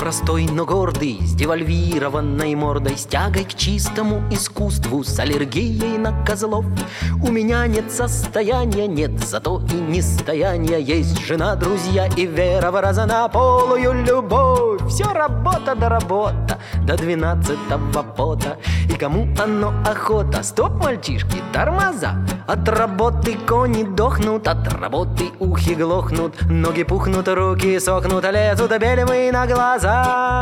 Простой, но гордый, с девальвированной мордой, с тягой к чистому искусству, с аллергией на козлов. У меня нет состояния, нет, зато и нестояния. Есть жена, друзья и вера в разнополую любовь. Все работа да работа, до 12-го пота. И кому оно охота? Стоп, мальчишки, тормоза. От работы кони дохнут, от работы ухи глохнут, ноги пухнут, руки сохнут, лезут белевые на глаза.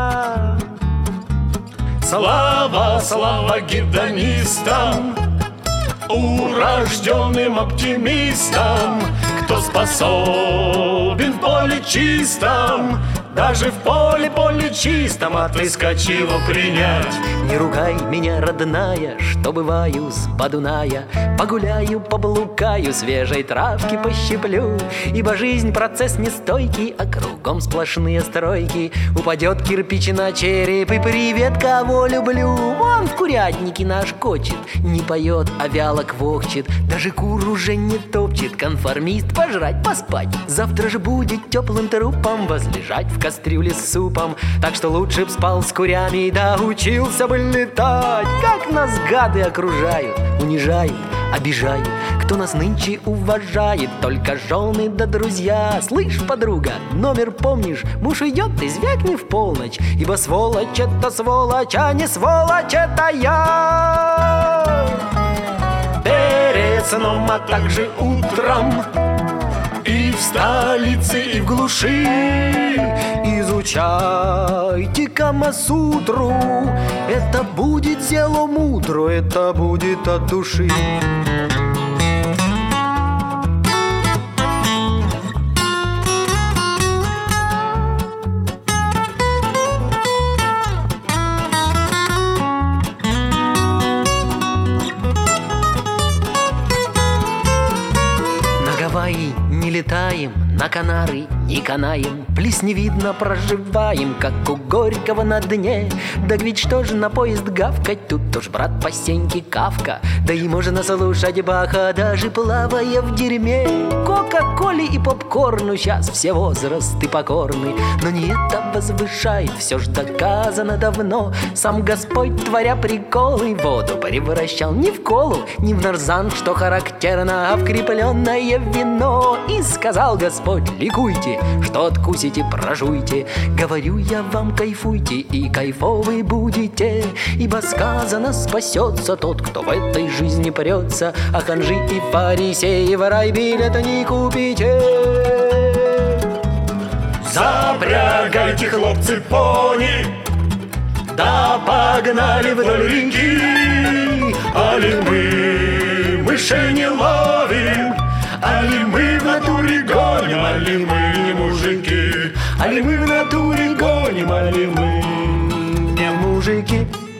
Слава, слава гедонистам, урожденным оптимистам, кто способен в поле чистом, даже в поле чистом, отыскать его принять. Не ругай меня, родная, что бываю с Подуная. Погуляю, поблукаю, свежей травки пощиплю. Ибо жизнь процесс нестойкий, а кругом сплошные стройки. Упадет кирпич на череп, и привет, кого люблю. Вон в курятнике наш кочет, не поет, а вяло квохчет. Даже кур уже не топчет, конформист пожрать, поспать. Завтра же будет теплым трупом возлежать в кастрюле с супом. Так что лучше б спал с курями, да учился бы летать. Как нас гады окружают, унижают, обижают. Кто нас нынче уважает? Только жены да друзья. Слышь, подруга, номер помнишь? Муж идет, ты звякни в полночь. Ибо сволочь это сволочь, а не сволочь это я. Перед сном, а также утром, и в столице, и в глуши изучайте Камасутру. Это будет дело мудро, это будет от души. На Гавайи не летаем, на Канары не канаем, плес не видно, проживаем, как у Горького на дне. Да ведь что же на поезд гавкать, тут уж, брат, по стеньке Кавка. Да и можно слушать Баха, даже плавая в дерьме. Кока-коле и попкорну сейчас все возрасты покорны. Но не это возвышает, все ж доказано давно. Сам Господь, творя приколы, воду превращал не в колу, не в нарзан, что характерно, а в крепленное вино. И сказал Господь: ликуйте, что откусите, прожуйте. Говорю я вам, кайфуйте, и кайфовы будете. Ибо сказано, спасется тот, кто в этой жизни прется. А ханжи и фарисеи в рай билета не купите. Запрягайте, хлопцы, пони, да погнали вдоль реки. Али мы мышей не ловим, али мы в натуре гоним, али мы не мужики, али мы в натуре гоним, али мы не мужики.